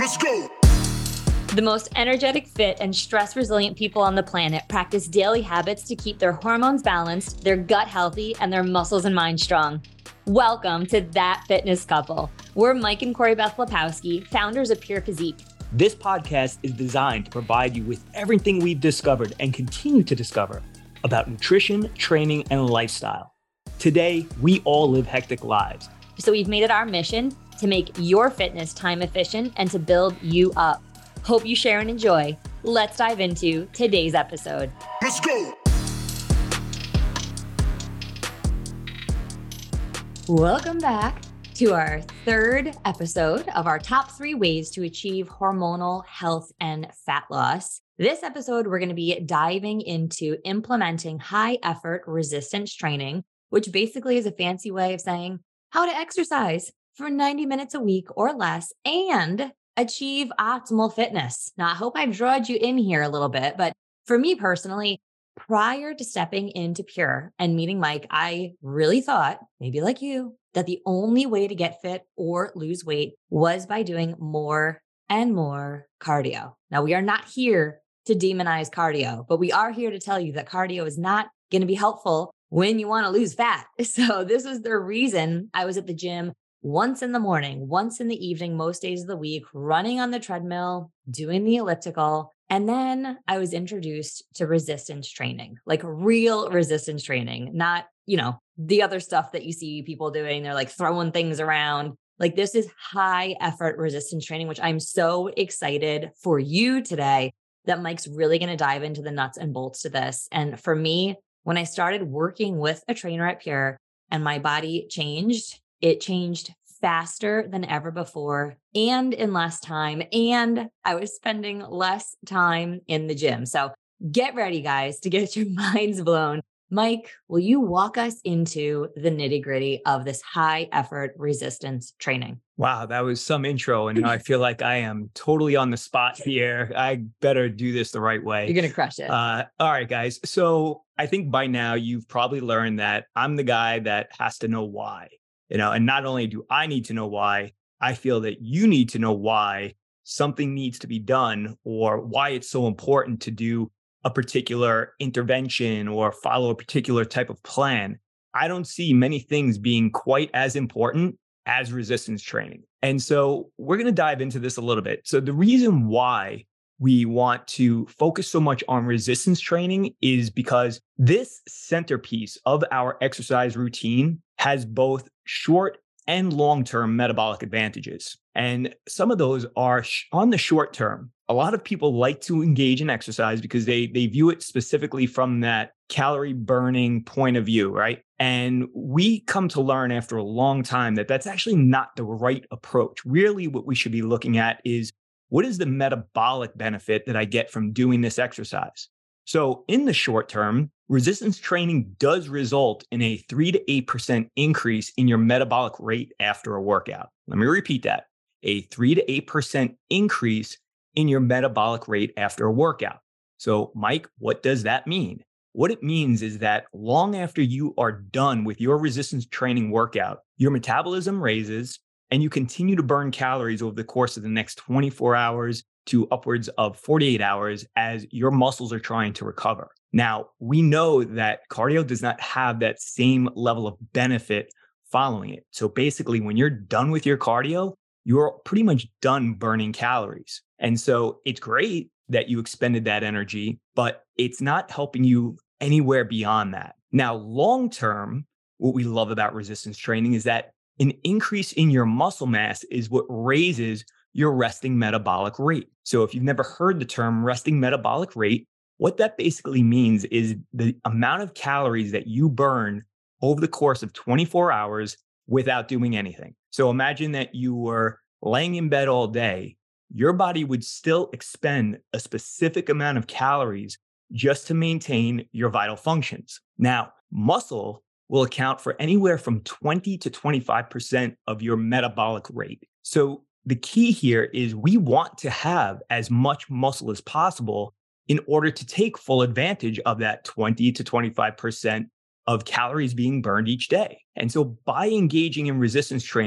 Let's go. The most energetic, fit, and stress-resilient people on the planet practice daily habits to keep their hormones balanced, their gut healthy, and their muscles and mind strong. Welcome to That Fitness Couple. We're Mike and Corey Beth Lepowski, founders of Pure Physique. This podcast is designed to provide you with everything we've discovered and continue to discover about nutrition, training, and lifestyle. Today, we all live hectic lives. So we've made it our mission to make your fitness time efficient and to build you up. Hope you share and enjoy. Let's dive into today's episode. Let's go. Welcome back to our third episode of our top 3 ways to achieve hormonal health and fat loss. This episode, we're going to be diving into implementing high effort resistance training, which basically is a fancy way of saying how to exercise for 90 minutes a week or less and achieve optimal fitness. Now, I hope I dragged you in here a little bit, but for me personally, prior to stepping into Pure and meeting Mike, I really thought, maybe like you, that the only way to get fit or lose weight was by doing more and more cardio. Now, we are not here to demonize cardio, but we are here to tell you that cardio is not going to be helpful when you want to lose fat. So this is the reason I was at the gym once in the morning, once in the evening, most days of the week, running on the treadmill, doing the elliptical. And then I was introduced to resistance training, like real resistance training, not, the other stuff that you see people doing. They're like throwing things around. Like this is high effort resistance training, which I'm so excited for you today that Mike's really going to dive into the nuts and bolts to this. And for me, when I started working with a trainer at Pure and my body changed, it changed faster than ever before and in less time. And I was spending less time in the gym. So get ready, guys, to get your minds blown. Mike, will you walk us into the nitty-gritty of this high effort resistance training? Wow, that was some intro. And I feel like I am totally on the spot here. I better do this the right way. You're going to crush it. All right, guys. So I think by now you've probably learned that I'm the guy that has to know why. And not only do I need to know why, I feel that you need to know why something needs to be done or why it's so important to do a particular intervention or follow a particular type of plan. I don't see many things being quite as important as resistance training. And so we're going to dive into this a little bit. So the reason why we want to focus so much on resistance training is because this centerpiece of our exercise routine has both short and long-term metabolic advantages. And some of those are on the short term. A lot of people like to engage in exercise because they view it specifically from that calorie burning point of view, right? And we come to learn after a long time that that's actually not the right approach. Really, what we should be looking at is what is the metabolic benefit that I get from doing this exercise? So in the short term, resistance training does result in a 3 to 8% increase in your metabolic rate after a workout. Let me repeat that. A 3 to 8% increase in your metabolic rate after a workout. So Mike, what does that mean? What it means is that long after you are done with your resistance training workout, your metabolism raises and you continue to burn calories over the course of the next 24 hours to upwards of 48 hours as your muscles are trying to recover. Now, we know that cardio does not have that same level of benefit following it. So basically, when you're done with your cardio, you're pretty much done burning calories. And so it's great that you expended that energy, but it's not helping you anywhere beyond that. Now, long term, what we love about resistance training is that an increase in your muscle mass is what raises your resting metabolic rate. So if you've never heard the term resting metabolic rate, what that basically means is the amount of calories that you burn over the course of 24 hours without doing anything. So imagine that you were laying in bed all day, your body would still expend a specific amount of calories just to maintain your vital functions. Now, muscle will account for anywhere from 20 to 25% of your metabolic rate. So the key here is we want to have as much muscle as possible in order to take full advantage of that 20 to 25% of calories being burned each day. And so by engaging in resistance training,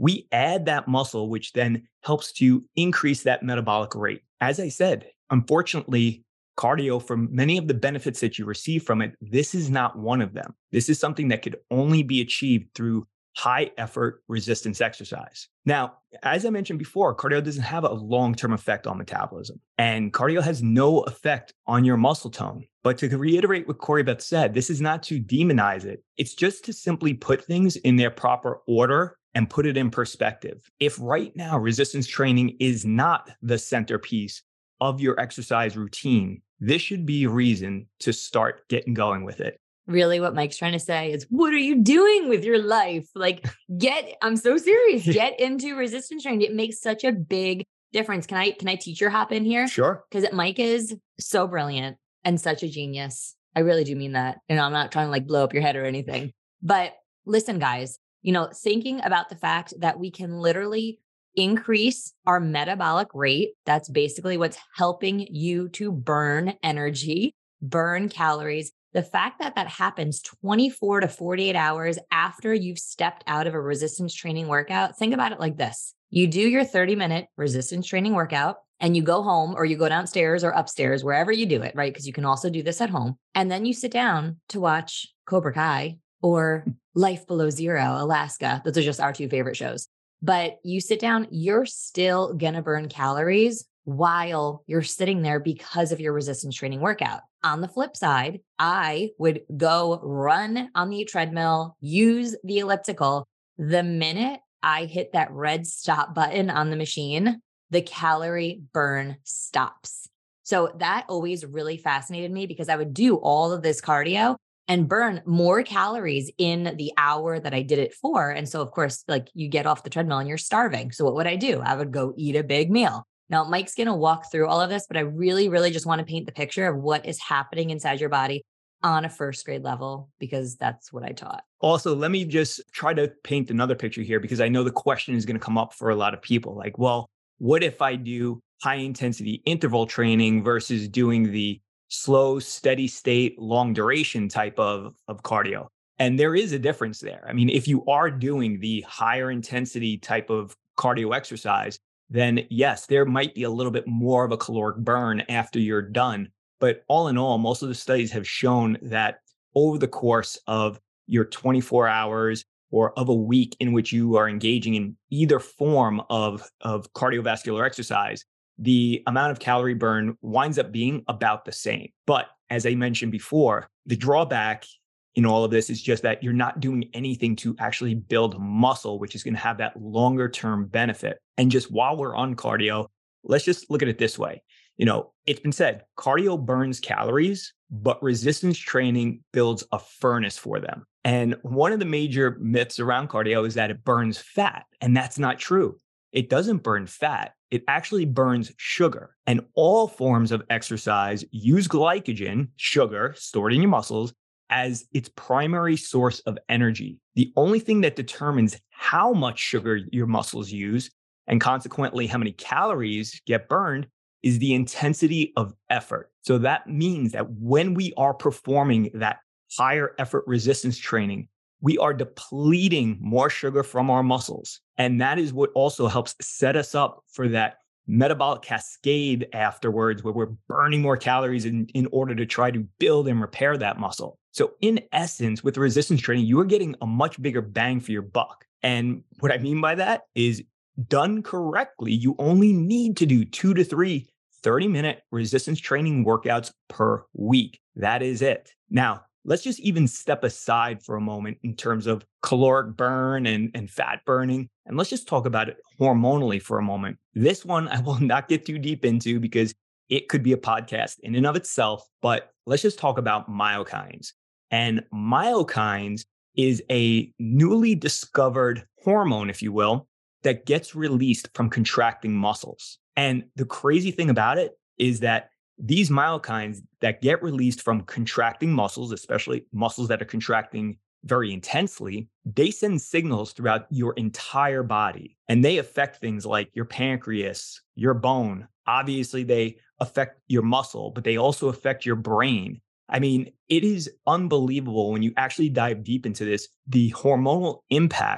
we add that muscle, which then helps to increase that metabolic rate. As I said, unfortunately, cardio, for many of the benefits that you receive from it, this is not one of them. This is something that could only be achieved through high effort resistance exercise. Now, as I mentioned before, cardio doesn't have a long-term effect on metabolism, and cardio has no effect on your muscle tone. But to reiterate what Corey Beth said, this is not to demonize it. It's just to simply put things in their proper order and put it in perspective. If right now resistance training is not the centerpiece of your exercise routine, this should be a reason to start getting going with it. Really, what Mike's trying to say is, what are you doing with your life? Like, I'm so serious. Get into resistance training. It makes such a big difference. Can I teacher hop in here? Sure. Because Mike is so brilliant and such a genius. I really do mean that. And I'm not trying to like blow up your head or anything. But listen, guys, thinking about the fact that we can literally increase our metabolic rate. That's basically what's helping you to burn energy, burn calories. The fact that that happens 24 to 48 hours after you've stepped out of a resistance training workout, think about it like this. You do your 30-minute resistance training workout and you go home or you go downstairs or upstairs, wherever you do it, right? Because you can also do this at home. And then you sit down to watch Cobra Kai or Life Below Zero, Alaska. Those are just our two favorite shows. But you sit down, you're still going to burn calories while you're sitting there because of your resistance training workout. On the flip side, I would go run on the treadmill, use the elliptical. The minute I hit that red stop button on the machine, the calorie burn stops. So that always really fascinated me because I would do all of this cardio and burn more calories in the hour that I did it for. And so, of course, like you get off the treadmill and you're starving. So what would I do? I would go eat a big meal. Now, Mike's going to walk through all of this, but I really, really just want to paint the picture of what is happening inside your body on a first grade level, because that's what I taught. Also, let me just try to paint another picture here, because I know the question is going to come up for a lot of people. Like, well, what if I do high intensity interval training versus doing the slow, steady state, long duration type of cardio? And there is a difference there. I mean, if you are doing the higher intensity type of cardio exercise, then yes, there might be a little bit more of a caloric burn after you're done. But all in all, most of the studies have shown that over the course of your 24 hours or of a week in which you are engaging in either form of cardiovascular exercise, the amount of calorie burn winds up being about the same. But as I mentioned before, the drawback in all of this is just that you're not doing anything to actually build muscle, which is going to have that longer term benefit. And just while we're on cardio, let's just look at it this way. It's been said, cardio burns calories, but resistance training builds a furnace for them. And one of the major myths around cardio is that it burns fat. And that's not true. It doesn't burn fat. It actually burns sugar. And all forms of exercise use glycogen, sugar stored in your muscles, as its primary source of energy. The only thing that determines how much sugar your muscles use, and consequently how many calories get burned, is the intensity of effort. So that means that when we are performing that higher effort resistance training, we are depleting more sugar from our muscles. And that is what also helps set us up for that metabolic cascade afterwards, where we're burning more calories in order to try to build and repair that muscle. So in essence, with resistance training, you are getting a much bigger bang for your buck. And what I mean by that is, done correctly, you only need to do 2 to 3 30-minute resistance training workouts per week. That is it. Now, let's just even step aside for a moment in terms of caloric burn and fat burning. And let's just talk about it hormonally for a moment. This one I will not get too deep into because it could be a podcast in and of itself, but let's just talk about myokines. And myokines is a newly discovered hormone, if you will, that gets released from contracting muscles. And the crazy thing about it is that these myokines that get released from contracting muscles, especially muscles that are contracting very intensely, they send signals throughout your entire body. And they affect things like your pancreas, your bone. Obviously, they affect your muscle, but they also affect your brain. I mean, it is unbelievable when you actually dive deep into this, the hormonal impact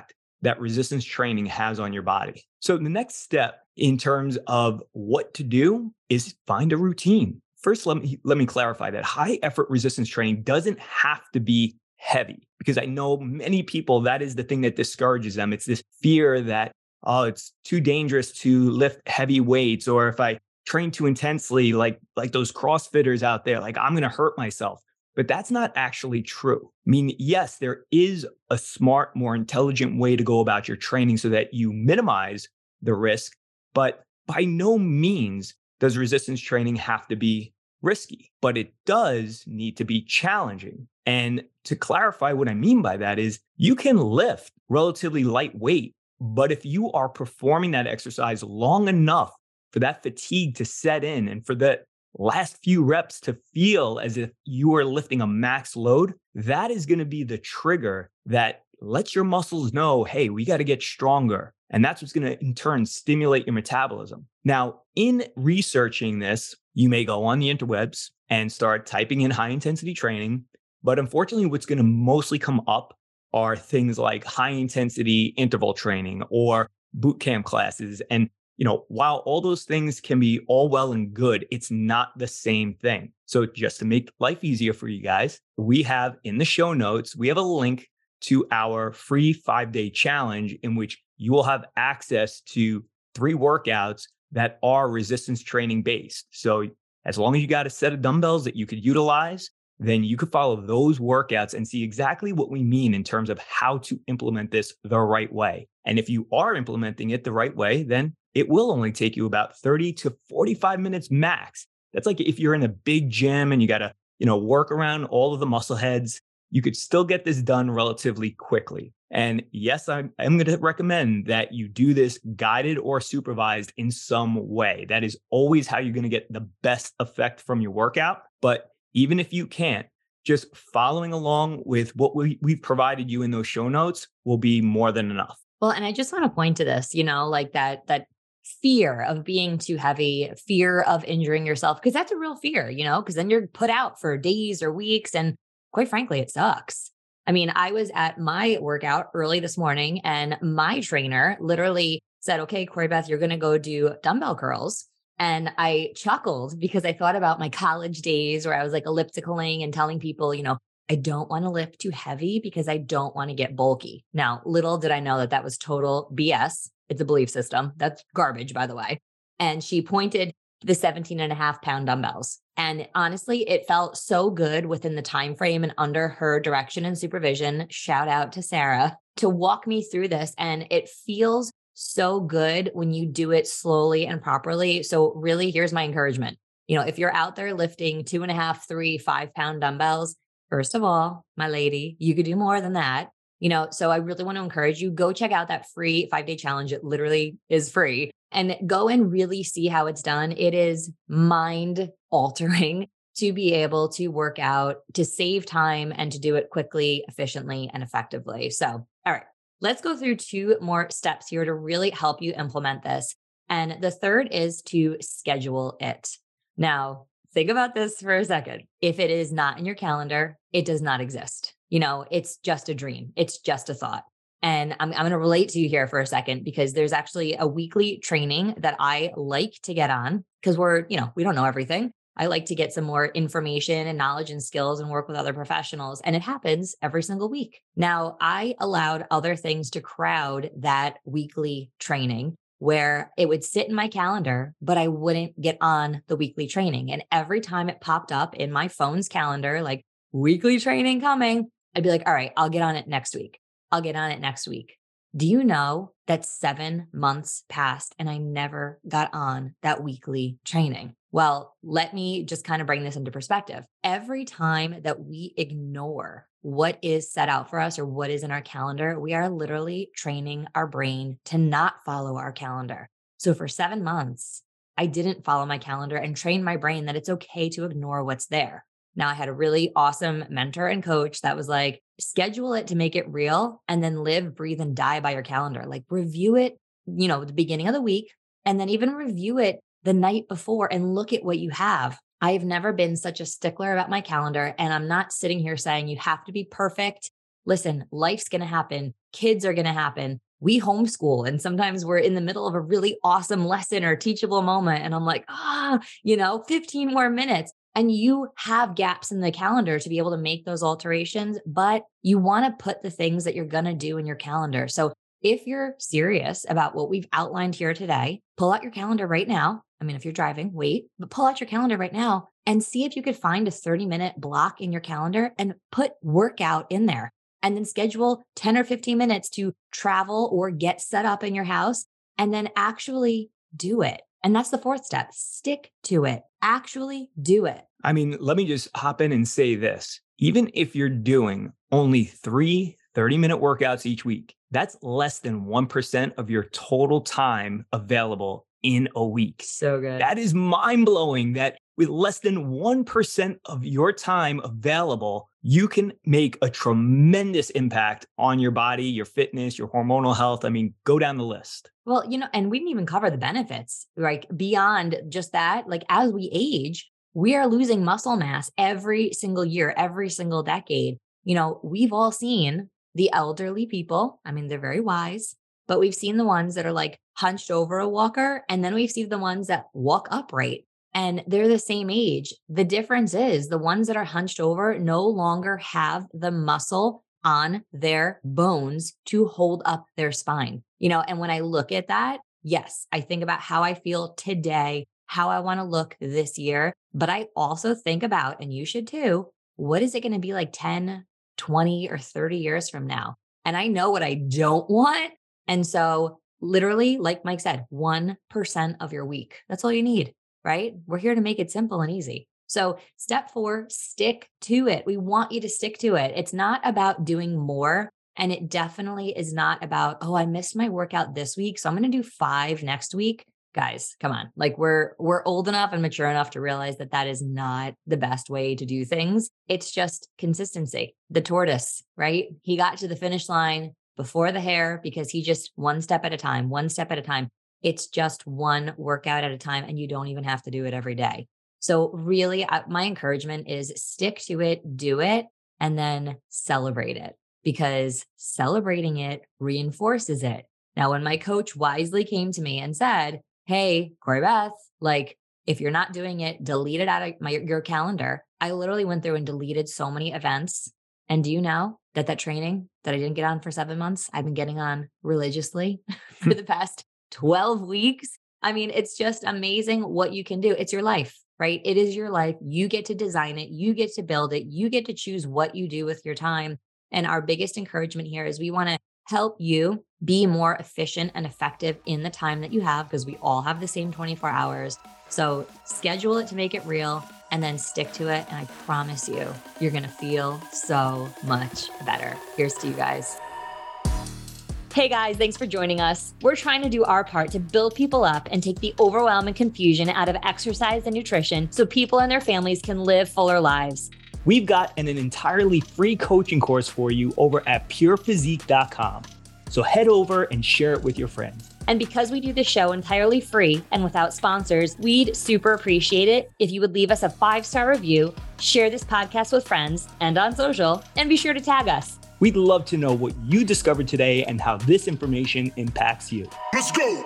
that resistance training has on your body. So the next step in terms of what to do is find a routine. First, let me clarify that high effort resistance training doesn't have to be heavy, because I know many people, that is the thing that discourages them. It's this fear that, oh, it's too dangerous to lift heavy weights, or if I train too intensely, like those CrossFitters out there, like I'm going to hurt myself. But that's not actually true. I mean, yes, there is a smart, more intelligent way to go about your training so that you minimize the risk, but by no means does resistance training have to be risky, but it does need to be challenging. And to clarify what I mean by that is you can lift relatively lightweight, but if you are performing that exercise long enough for that fatigue to set in and for the last few reps to feel as if you are lifting a max load, that is going to be the trigger that lets your muscles know, hey, we got to get stronger. And that's what's going to in turn stimulate your metabolism. Now, in researching this, you may go on the interwebs and start typing in high intensity training. But unfortunately, what's going to mostly come up are things like high intensity interval training or boot camp classes. And while all those things can be all well and good, it's not the same thing. So just to make life easier for you guys, we have in the show notes, we have a link to our free 5-day challenge in which you will have access to 3 workouts that are resistance training based. So as long as you got a set of dumbbells that you could utilize, then you could follow those workouts and see exactly what we mean in terms of how to implement this the right way. And if you are implementing it the right way, then it will only take you about 30 to 45 minutes max. That's like if you're in a big gym and you got to, work around all of the muscle heads, you could still get this done relatively quickly. And yes, I'm going to recommend that you do this guided or supervised in some way. That is always how you're going to get the best effect from your workout. But even if you can't, just following along with what we've provided you in those show notes will be more than enough. Well, and I just want to point to this, like that fear of being too heavy, fear of injuring yourself, because that's a real fear, because then you're put out for days or weeks. And quite frankly, it sucks. I mean, I was at my workout early this morning and my trainer literally said, okay, Corey Beth, you're going to go do dumbbell curls. And I chuckled because I thought about my college days where I was like ellipticaling and telling people, I don't want to lift too heavy because I don't want to get bulky. Now, little did I know that that was total BS. It's a belief system. That's garbage, by the way. And she pointed to the 17.5-pound dumbbells. And honestly, it felt so good within the time frame and under her direction and supervision. Shout out to Sarah to walk me through this. And it feels so good when you do it slowly and properly. So really, here's my encouragement. If you're out there lifting 2.5, 3, 5-pound dumbbells, first of all, my lady, you could do more than that. So I really want to encourage you, go check out that free 5-day challenge. It literally is free, and go and really see how it's done. It is mind altering to be able to work out, to save time, and to do it quickly, efficiently, and effectively. So, all right, let's go through 2 more steps here to really help you implement this. And the third is to schedule it. Now, think about this for a second. If it is not in your calendar, it does not exist. It's just a dream. It's just a thought. And I'm going to relate to you here for a second because there's actually a weekly training that I like to get on because we don't know everything. I like to get some more information and knowledge and skills and work with other professionals. And it happens every single week. Now, I allowed other things to crowd that weekly training where it would sit in my calendar, but I wouldn't get on the weekly training. And every time it popped up in my phone's calendar, like weekly training coming, I'd be like, all right, I'll get on it next week. I'll get on it next week. Do you know that 7 months passed and I never got on that weekly training? Well, let me just kind of bring this into perspective. Every time that we ignore what is set out for us or what is in our calendar, we are literally training our brain to not follow our calendar. So for 7 months, I didn't follow my calendar and train my brain that it's okay to ignore what's there. Now, I had a really awesome mentor and coach that was like, schedule it to make it real and then live, breathe, and die by your calendar. Like review it, the beginning of the week, and then even review it the night before and look at what you have. I've never been such a stickler about my calendar, and I'm not sitting here saying you have to be perfect. Listen, life's going to happen. Kids are going to happen. we homeschool and sometimes we're in the middle of a really awesome lesson or teachable moment. And I'm like, 15 more minutes. And you have gaps in the calendar to be able to make those alterations, but you want to put the things that you're going to do in your calendar. So if you're serious about what we've outlined here today, pull out your calendar right now. I mean, if you're driving, wait, but pull out your calendar right now and see if you could find a 30-minute block in your calendar and put workout in there. And then schedule 10 or 15 minutes to travel or get set up in your house and then actually do it. And that's the fourth step. Stick to it. Actually do it. I mean, let me just hop in and say this. Even if you're doing only 3 30-minute workouts each week, that's less than 1% of your total time available in a week. So good. That is mind-blowing that with less than 1% of your time available, you can make a tremendous impact on your body, your fitness, your hormonal health. I mean, go down the list. Well, and we didn't even cover the benefits, like beyond just that. Like as we age, we are losing muscle mass every single year, every single decade. We've all seen the elderly people. I mean, they're very wise, but we've seen the ones that are like hunched over a walker. And then we've seen the ones that walk upright. And they're the same age. The difference is the ones that are hunched over no longer have the muscle on their bones to hold up their spine. And when I look at that, yes, I think about how I feel today, how I want to look this year. But I also think about, and you should too, what is it going to be like 10, 20, or 30 years from now? And I know what I don't want. And so literally, like Mike said, 1% of your week. That's all you need. Right? We're here to make it simple and easy. So step 4, stick to it. We want you to stick to it. It's not about doing more. And it definitely is not about, I missed my workout this week, so I'm going to do 5 next week. Guys, come on. Like we're old enough and mature enough to realize that that is not the best way to do things. It's just consistency. The tortoise, right? He got to the finish line before the hare because he just one step at a time. It's just one workout at a time, and you don't even have to do it every day. So really, my encouragement is stick to it, do it, and then celebrate it, because celebrating it reinforces it. Now, when my coach wisely came to me and said, hey, Corey Beth, like if you're not doing it, delete it out of your calendar. I literally went through and deleted so many events. And do you know that training that I didn't get on for 7 months, I've been getting on religiously for the past 12 weeks. I mean, it's just amazing what you can do. It's your life, right? It is your life. You get to design it. You get to build it. You get to choose what you do with your time. And our biggest encouragement here is we want to help you be more efficient and effective in the time that you have, because we all have the same 24 hours. So schedule it to make it real and then stick to it. And I promise you, you're going to feel so much better. Here's to you guys. Hey guys, thanks for joining us. We're trying to do our part to build people up and take the overwhelm and confusion out of exercise and nutrition so people and their families can live fuller lives. We've got an entirely free coaching course for you over at purephysique.com. So head over and share it with your friends. And because we do the show entirely free and without sponsors, we'd super appreciate it if you would leave us a 5-star review, share this podcast with friends and on social, and be sure to tag us. We'd love to know what you discovered today and how this information impacts you. Let's go.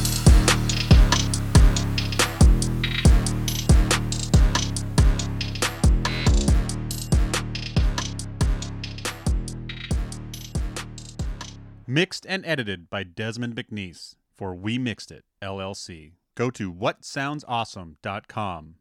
Mixed and edited by Desmond McNeese for We Mixed It, LLC. Go to whatsoundsawesome.com.